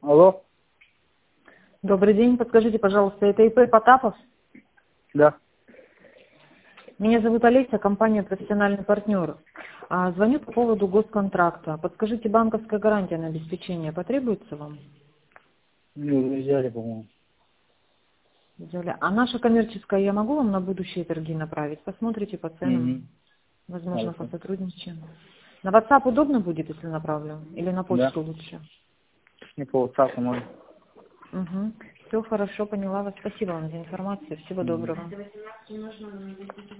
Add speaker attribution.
Speaker 1: Алло?
Speaker 2: Добрый день. Подскажите, пожалуйста, это ИП Потапов?
Speaker 1: Да.
Speaker 2: Меня зовут Олеся, компания «Профессиональный партнер». Звоню по поводу госконтракта. Подскажите, банковская гарантия на обеспечение потребуется вам?
Speaker 1: Ну, взяли, по-моему.
Speaker 2: Взяли. А наша коммерческая я могу вам на будущие торги направить? Посмотрите по ценам.
Speaker 1: Угу.
Speaker 2: Возможно,
Speaker 1: Хорошо.
Speaker 2: посотрудничаем. На WhatsApp удобно будет, если направлю? Или на
Speaker 1: Да.
Speaker 2: почту лучше?
Speaker 1: Не по WhatsApp, можно.
Speaker 2: Угу. Все хорошо, поняла вас. Спасибо вам за информацию. Всего
Speaker 1: Угу.
Speaker 2: доброго.